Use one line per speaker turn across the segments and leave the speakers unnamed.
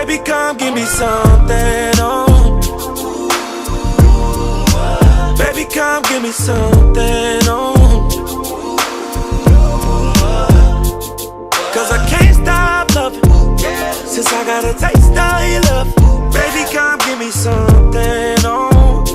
Baby, come give me something, oh. Baby, come give me something, oh. Cause I can't stop loving since I got a taste of your love. Baby, come give me something, oh.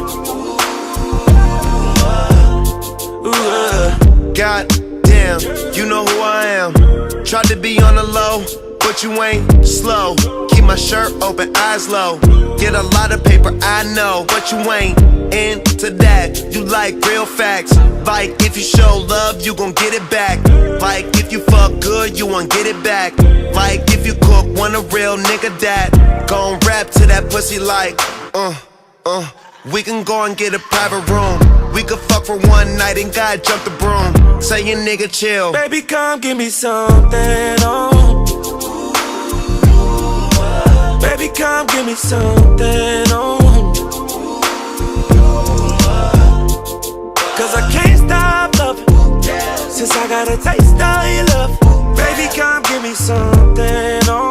God damn, you know who I am. Tried to be on the low, but you ain't slow. Keep my shirt open, eyes low. Get a lot of paper, I know, but you ain't into that. You like real facts. Like if you show love, you gon' get it back. Like if you fuck good, you won't get it back. Like if you cook, want a real nigga that gon' rap to that pussy like we can go and get a private room. We could fuck for one night and God jump the broom. Say your nigga chill.
Baby, come give me something, oh. Baby, come give me something, oh. Cause I can't stop loving since I got a taste of your love. Baby, come give me something, oh.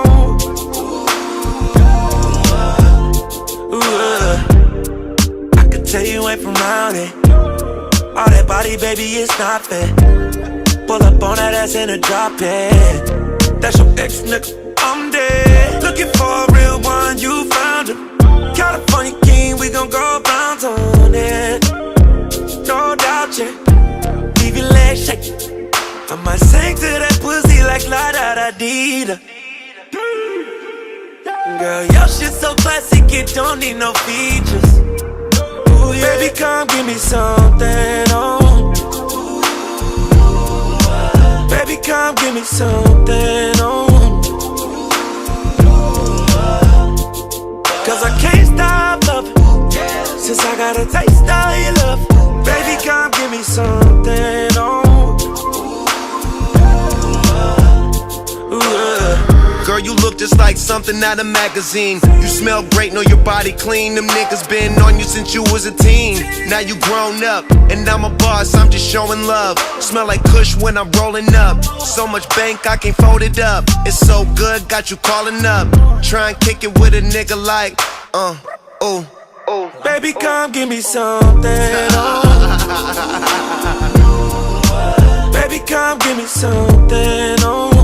I could tell you ain't from around it. All that body, baby, it's not fair. Pull up on that ass in a drop it. That's your ex, nigga, I'm dead. Looking for a real one, you found him. California king, we gon' go bounce on it. No doubt, yeah. Leave your legs shaking. I might sing to that pussy like la da da dee da. Girl, your shit so classic, it don't need no features. Ooh, yeah. Baby, come give me something, oh. Baby, come give me something, oh. Cause I can't stop loving since I got a taste of your love. Baby, come give me something, oh.
Girl, you look just like something out of magazine. You smell great, know your body clean. Them niggas been on you since you was a teen. Now you grown up, and I'm a boss, I'm just showing love. Smell like Kush when I'm rolling up. So much bank, I can't fold it up. It's so good, got you calling up. Try and kick it with a nigga like,
Baby, come give me something, oh. Baby, come give me something, oh.